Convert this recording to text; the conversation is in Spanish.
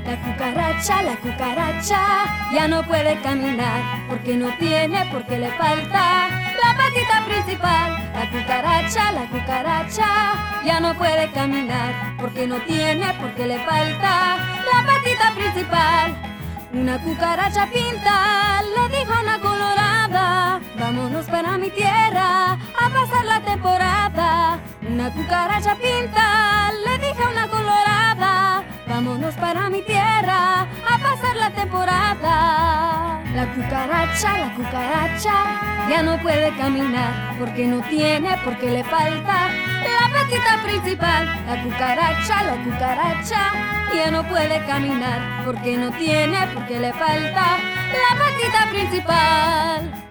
La cucaracha ya no puede caminar porque no tiene, porque le falta la patita principal. La cucaracha ya no puede caminar porque no tiene, porque le falta la patita principal. Una cucaracha pinta le dijo a una colorada: vámonos para mi tierra a pasar la temporada. Una cucaracha pinta le dijo a una colorada: vámonos para mi tierra a pasar la temporada. La cucaracha ya no puede caminar porque no tiene, porque le falta la patita principal. La cucaracha ya no puede caminar porque no tiene, porque le falta la patita principal.